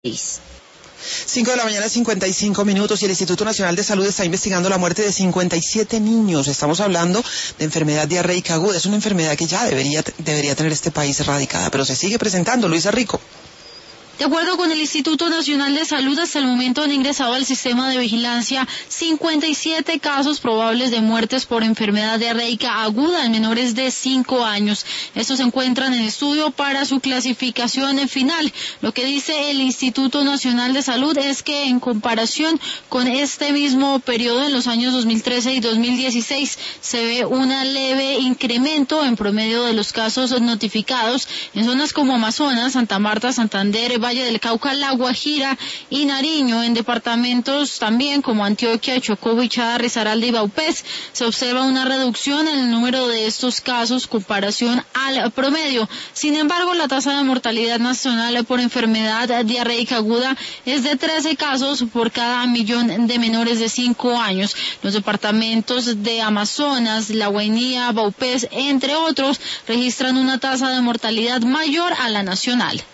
5 de la mañana, 55 minutos, y el Instituto Nacional de Salud está investigando la muerte de 57 niños. Estamos hablando de enfermedad diarreica aguda. Es una enfermedad que ya debería tener este país erradicada, pero se sigue presentando. Luisa Rico. De acuerdo con el Instituto Nacional de Salud, hasta el momento han ingresado al sistema de vigilancia 57 casos probables de muertes por enfermedad diarreica aguda en menores de 5 años. Estos se encuentran en estudio para su clasificación final. Lo que dice el Instituto Nacional de Salud es que en comparación con este mismo periodo en los años 2013 y 2016 se ve un leve incremento en promedio de los casos notificados en zonas como Amazonas, Santa Marta, Santander, Valle del Cauca, La Guajira y Nariño. En departamentos también como Antioquia, Chocó, Bichada, Risaralda y Vaupés se observa una reducción en el número de estos casos comparación al promedio. Sin embargo, la tasa de mortalidad nacional por enfermedad diarreica aguda es de 13 casos por cada millón de menores de 5 años. Los departamentos de Amazonas, La Guainía, Vaupés, entre otros, registran una tasa de mortalidad mayor a la nacional.